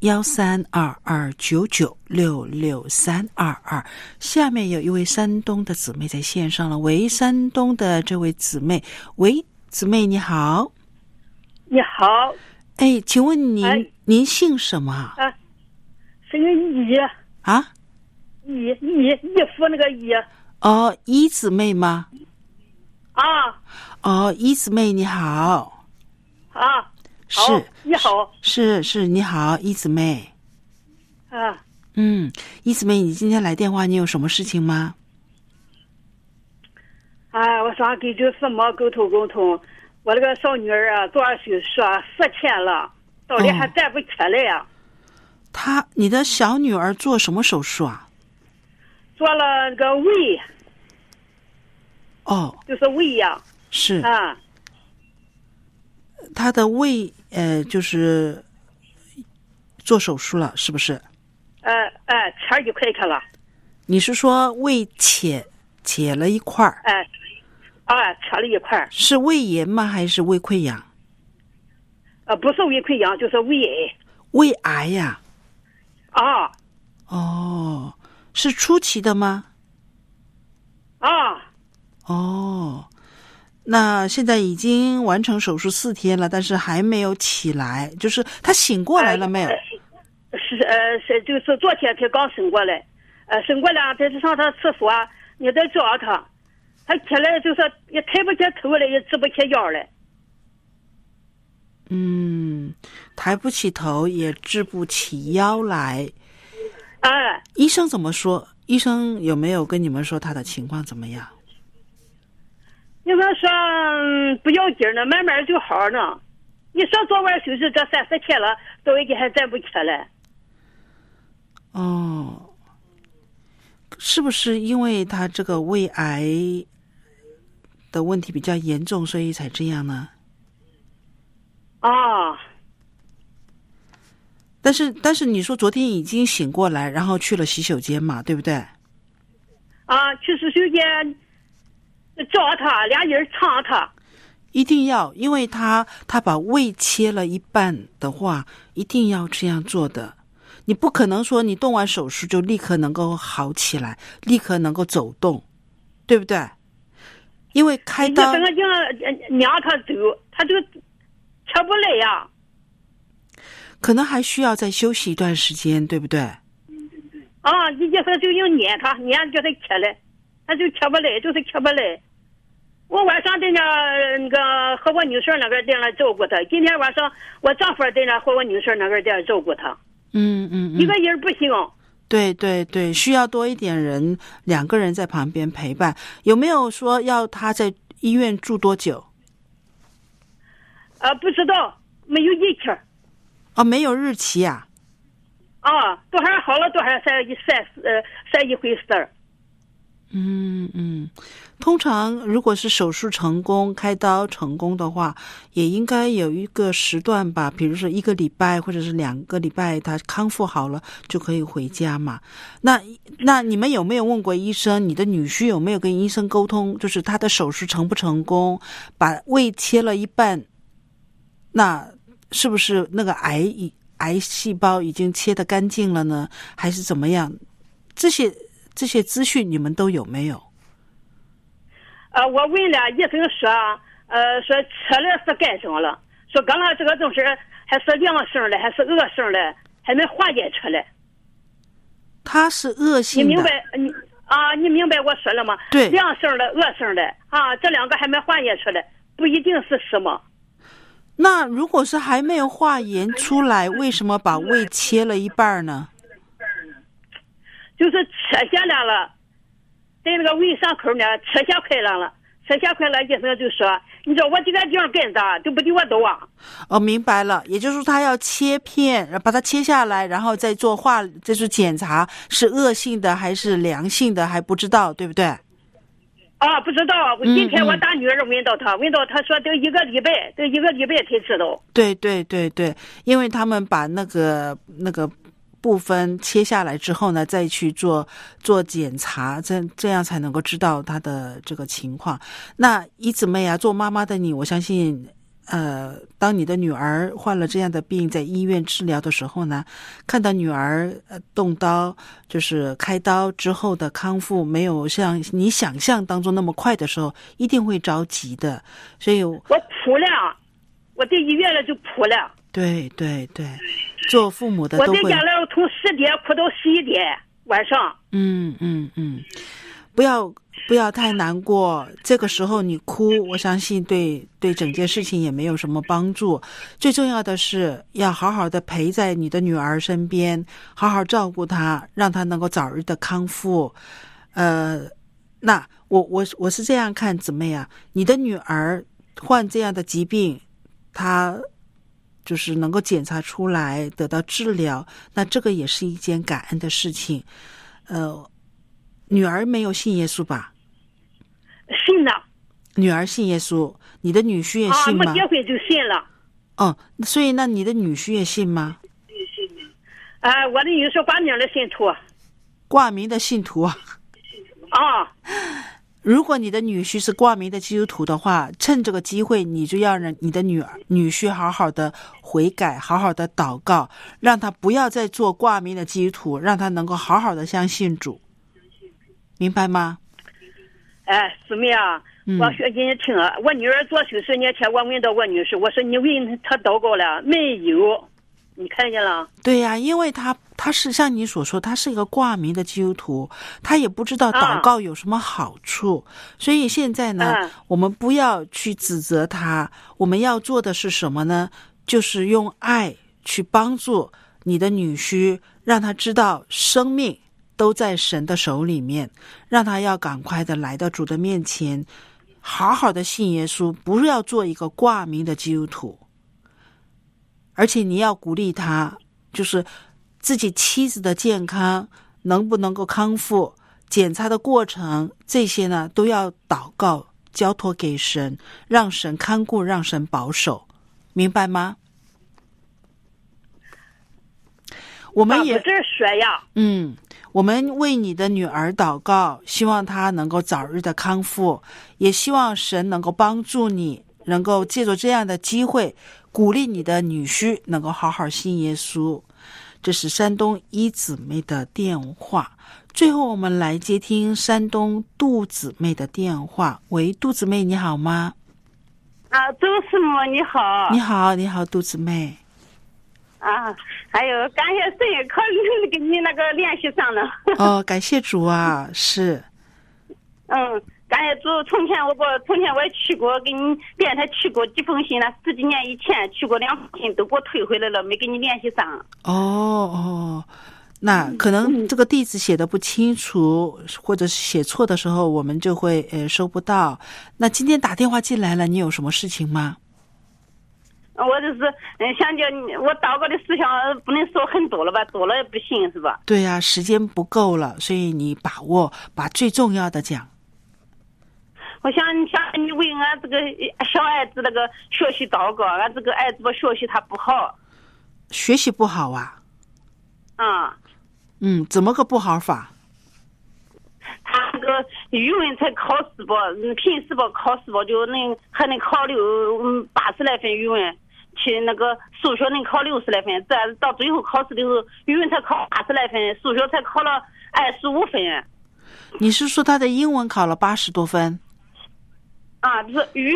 132299663222。下面有一位山东的姊妹在线上了，喂，山东的这位姊妹，喂，姊妹你好。 你好。 哎，请问您姓什么啊？ 是个姨啊， 姨夫那个姨。 哦，姨姊妹吗？ 啊。 哦，姨姊妹你好。 啊， 是， 你好。 是，你好，姨姊妹。 啊。 姨姊妹，你今天来电话，你有什么事情吗？ 我是说跟这父母沟通沟通，我那个小女儿啊，做完手术4天了，到底还站不起来呀。 你的小女儿做什么手术啊？ 做了那个胃。 哦， 就是胃呀。 是啊。 她的胃就是做手术了，是不是？ 切一块去了。 你是说胃切了一块儿？ 切了一块。是胃炎吗？还是胃溃疡？ 不是胃溃疡，就是胃癌。 胃癌呀？ 啊。 哦，是初期的吗？ 啊。 哦，那现在已经完成手术4天了，但是还没有起来，就是他醒过来了没有？ 就是昨天才刚醒过来，醒过来，他就上他厕所，你得找他，他起来就是也抬不起头来，也直不起腰来。 抬不起头也直不起腰来。医生怎么说？医生有没有跟你们说他的情况怎么样？ 你们说不要紧呢，慢慢就好呢。你说做完手术这30天了，到一个还站不起来。 哦，是不是因为他这个胃癌的问题比较严重，所以才这样呢？但是你说昨天已经醒过来，然后去了洗手间嘛，对不对？ 去洗手间找他，俩人唱他。 一定要，因为他把胃切了一半的话，一定要这样做的。你不可能说你动完手术就立刻能够好起来，立刻能够走动，对不对？因为开刀， 你让他走，他就起不来呀。 可能还需要再休息一段时间，对不对？ 你就是就用撵他叫他起来，他就起不来，就是起不来。我晚上在那个和我女婿那个在那照顾他，今天晚上我丈夫在那和我女婿那个在那照顾他。一个人不行。 对对对，需要多一点人，2个人在旁边陪伴。有没有说要他在医院住多久？ 不知道，没有日期。 没有日期啊。 多少好了，多少算一回事儿。 通常如果是手术成功、开刀成功的话，也应该有一个时段吧，比如说1个礼拜或者是2个礼拜，他康复好了就可以回家嘛。那你们有没有问过医生？你的女婿有没有跟医生沟通？就是他的手术成不成功？把胃切了一半，那是不是那个癌细胞已经切得干净了呢？还是怎么样？这些资讯你们都有没有？ 我问了医生说切了是干什么了？说刚刚这个东西还是良性的，还是恶性的，还没化验出来。 它是恶性的。 你明白？你明白我说了吗？ 对， 良性的、恶性的这2个还没化验出来，不一定是什么。 那如果是还没有化验出来，为什么把胃切了一半呢？ 就是切下来了，在那个胃上口呢，切下块了，医生就说：“你知道我这个地方干啥，都不给我动啊。” 明白了，也就是说他要切片，把它切下来，然后再做就是检查是恶性的还是良性的，还不知道，对不对？ 不知道。今天我大女儿问到他说得1个礼拜才知道。 对对对对，因为他们把那个部分切下来之后呢，再去做检查，这样才能够知道他的这个情况。那姨姊妹啊，做妈妈的你，我相信当你的女儿患了这样的病，在医院治疗的时候呢，看到女儿动刀，就是开刀之后的康复没有像你想象当中那么快的时候，一定会着急的。所以我哭了，我在医院了就哭了。 对对对，做父母的都会。 我在家了从10点哭到11点晚上。 不要太难过，这个时候你哭，我相信对整件事情也没有什么帮助。最重要的是要好好的陪在你的女儿身边，好好照顾她，让她能够早日的康复。 那我是这样看，姊妹啊，你的女儿患这样的疾病，她就是能够检查出来得到治疗，那这个也是一件感恩的事情。女儿没有信耶稣吧？ 信了。 女儿信耶稣，你的女婿也信吗？ 没结婚就信了。 哦，所以那你的女婿也信吗？ 我的女婿挂名的信徒。 挂名的信徒啊。如果你的女婿是挂名的基督徒的话，趁这个机会，你就要让你的女婿好好的悔改，好好的祷告，让他不要再做挂名的基督徒，让他能够好好的相信主，明白吗？ 姊妹啊，我说给你听啊，我女儿做手术那天，我问到我女婿，我说你为他祷告了没有？你看见了？ 对呀，因为他是像你所说，他是一个挂名的基督徒，他也不知道祷告有什么好处，所以现在呢，我们不要去指责他，我们要做的是什么呢？就是用爱去帮助你的女婿，让他知道生命都在神的手里面，让他要赶快的来到主的面前，好好的信耶稣，不要做一个挂名的基督徒。而且你要鼓励他，就是自己妻子的健康能不能够康复，检查的过程，这些呢都要祷告交托给神，让神看顾，让神保守，明白吗？我们也这说呀， 我们为你的女儿祷告，希望她能够早日的康复，也希望神能够帮助你，能够借助这样的机会鼓励你的女婿能够好好信耶稣。这是山东一姊妹的电话。最后我们来接听山东杜姊妹的电话。喂，杜姊妹你好吗？ 周师母你好。 你好杜姊妹。 还有感谢神也可以跟你那个联系上了。 感谢主啊，是。 感谢主，从前我也去过，给你电台去过几封信了，10几年以前去过2封信，都给我退回来了，没给你联系上。 那可能这个地址写的不清楚，或者是写错的时候，我们就会收不到。那今天打电话进来了，你有什么事情吗？ 我就是想叫你，我祷告的事项不能说很多了吧，多了也不行是吧？ 对呀，时间不够了，所以你把握，把最重要的讲。 我想你为俺这个小孩子那个学习祷告，俺这个孩子吧学习他不好。 学习不好啊？怎么个不好法？ 他那个语文才考试吧，平时吧考试吧就还能考80来分语文，去那个数学能考60来分，再到最后考试的时候，语文才考80来分，数学才考了25分。 你是说他的英文考了80多分？ 就是语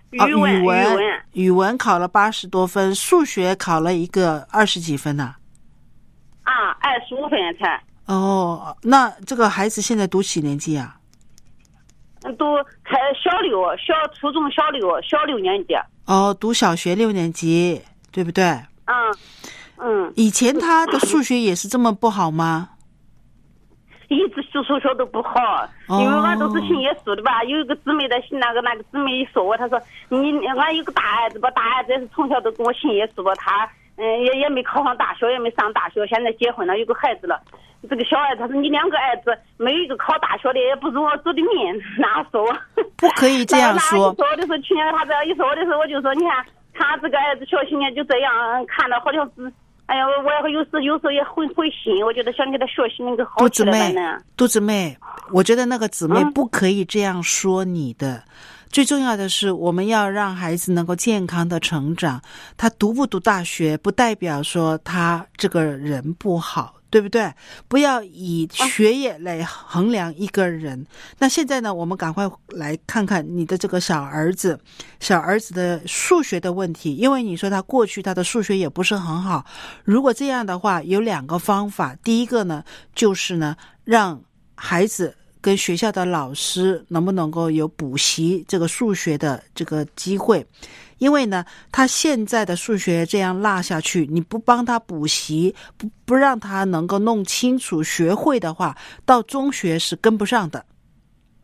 文考了80多分，数学考了一个20几分呢 ？25分才。 那这个孩子现在读几年级啊？ 读小6，初中小6年级。 读小学6年级，对不对？以前他的数学也是这么不好吗？ 一直数学都不好，因为俺都是信耶稣的吧。有一个姊妹那个姊妹一说我，她说俺有个大儿子吧，大儿子也是从小都跟我信耶稣吧，他也没考上大学，也没上大学，现在结婚了，有个孩子了。这个小儿子他说你2个儿子没有一个考大学的，也不如我做的命，哪说？ 不可以这样说。 说的时候，去年他这样一说的时候，我就说你看他这个儿子学习呢就这样，看到好像是。哎呀，我有时候也会心，我觉得想给他学习能够好起来呢。 杜姊妹，我觉得那个姊妹不可以这样说你的。最重要的是，我们要让孩子能够健康的成长。他读不读大学，不代表说他这个人不好，对不对？不要以学业来衡量一个人。那现在呢，我们赶快来看看你的这个小儿子的数学的问题，因为你说他过去他的数学也不是很好。如果这样的话，有2个方法。第一个呢，就是呢，让孩子跟学校的老师能不能够有补习这个数学的这个机会。因为呢，他现在的数学这样落下去，你不帮他补习，不让他能够弄清楚学会的话，到中学是跟不上的。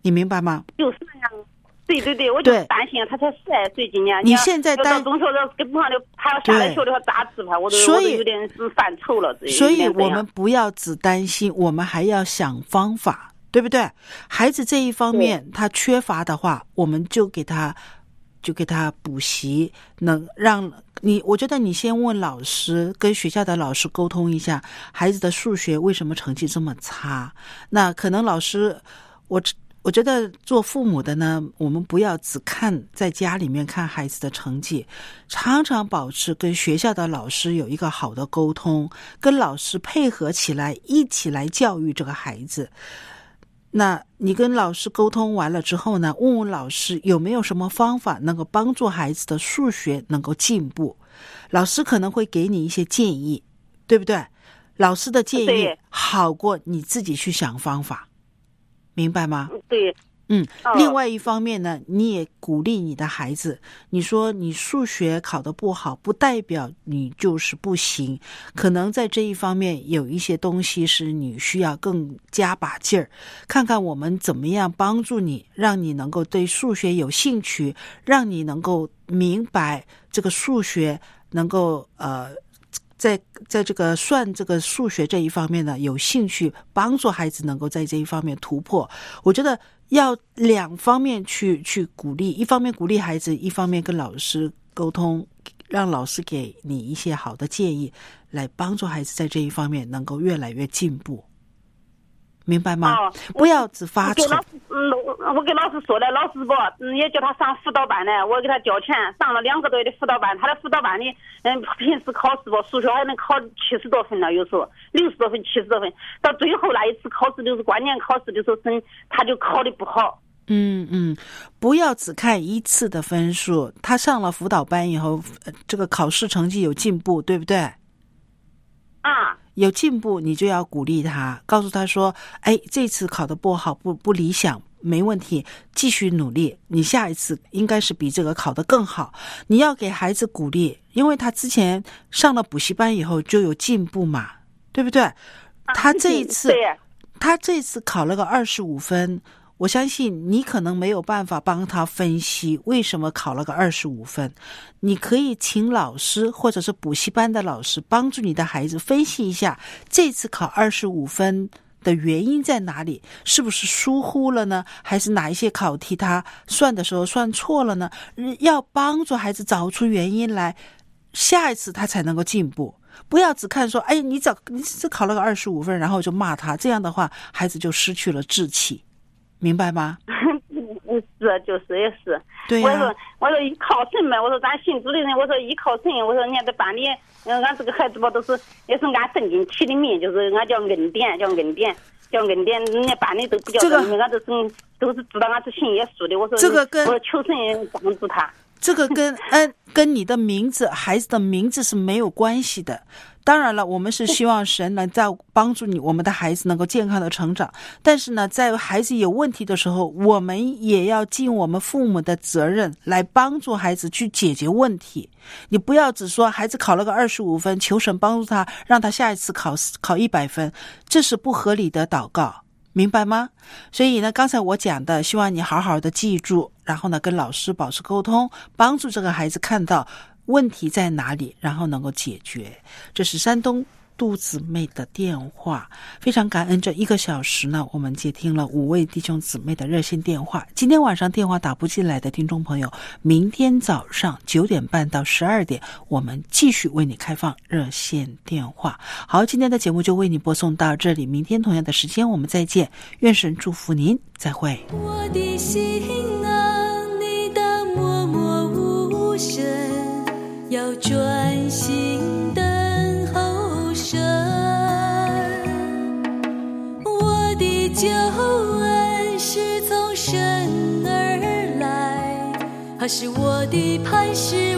你明白吗？ 就是那样。对，我就担心他才12岁今年。 你现在到中学的根本上就还要下来学的话咋治吧？我都有点是犯愁了。 所以我们不要只担心，我们还要想方法，对不对？孩子这一方面他缺乏的话，我们就给他补习，能让你。我觉得你先问老师，跟学校的老师沟通一下，孩子的数学为什么成绩这么差？那可能老师，我觉得做父母的呢，我们不要只看在家里面看孩子的成绩，常常保持跟学校的老师有一个好的沟通，跟老师配合起来，一起来教育这个孩子。那你跟老师沟通完了之后呢，问问老师有没有什么方法能够帮助孩子的数学能够进步，老师可能会给你一些建议，对不对？老师的建议好过你自己去想方法，明白吗？ 对。 另外一方面呢，你也鼓励你的孩子，你说你数学考得不好，不代表你就是不行，可能在这一方面有一些东西是你需要更加把劲儿，看看我们怎么样帮助你，让你能够对数学有兴趣，让你能够明白这个数学能够在这个算这个数学这一方面呢有兴趣，帮助孩子能够在这一方面突破。我觉得要两方面去鼓励，一方面鼓励孩子，一方面跟老师沟通，让老师给你一些好的建议，来帮助孩子在这一方面能够越来越进步，明白吗？不要只发愁。 我给老师说了，老师也叫他上辅导班呢，我给他交钱上了2个多月的辅导班，他的辅导班里平时考试数学还能考70多分呢，有时候60多分70多分，到最后那一次考试就是关键考试的时候他就考得不好。 不要只看一次的分数，他上了辅导班以后这个考试成绩有进步，对不对？有进步你就要鼓励他，告诉他说这次考得不好，不理想，没问题，继续努力，你下一次应该是比这个考得更好。你要给孩子鼓励，因为他之前上了补习班以后就有进步嘛，对不对？他这一次考了个25分，我相信你可能没有办法帮他分析为什么考了个25分，你可以请老师或者是补习班的老师帮助你的孩子分析一下这次考25分的原因在哪里，是不是疏忽了呢？还是哪一些考题他算的时候算错了呢？要帮助孩子找出原因来，下一次他才能够进步。不要只看说你只考了个25分然后就骂他，这样的话孩子就失去了志气，明白吗？ 就是也是。 对呀。 我说一考神嘛，我说咱信主的人，我说一考神，我说人家在班里，俺这个孩子吧都是也是按圣经起的名，就是俺叫恩典，人家班里都不叫恩典，俺都是知道俺是信耶稣的。我说我求神帮助他。 这个跟你的名字，孩子的名字是没有关系的。当然了，我们是希望神能在帮助我们的孩子能够健康的成长，但是呢，在孩子有问题的时候，我们也要尽我们父母的责任来帮助孩子去解决问题。你不要只说孩子考了个25分，求神帮助他，让他下一次考100分，这是不合理的祷告，明白吗？所以呢，刚才我讲的，希望你好好的记住，然后呢，跟老师保持沟通，帮助这个孩子看到问题在哪里，然后能够解决。这是山东杜姊妹的电话，非常感恩这1个小时呢，我们接听了5位弟兄姊妹的热线电话。今天晚上电话打不进来的听众朋友，明天早上9点半到12点，我们继续为你开放热线电话。好，今天的节目就为你播送到这里，明天同样的时间我们再见，愿神祝福您，再会。 我的心啊，你当默默无声，要专心等候神。我的救恩是从神而来，他是我的磐石。